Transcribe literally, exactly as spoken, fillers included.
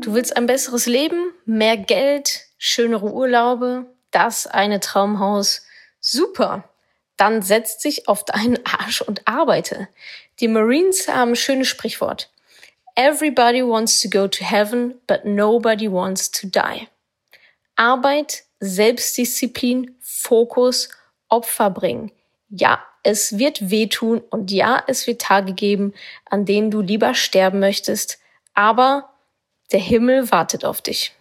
Du willst ein besseres Leben, mehr Geld, schönere Urlaube, das eine Traumhaus. Super! Dann setz dich auf deinen Arsch und arbeite. Die Marines haben ein schönes Sprichwort. Everybody wants to go to heaven, but nobody wants to die. Arbeit, Selbstdisziplin, Fokus, Opfer bringen. Ja, es wird wehtun und ja, es wird Tage geben, an denen du lieber sterben möchtest, aber der Himmel wartet auf dich.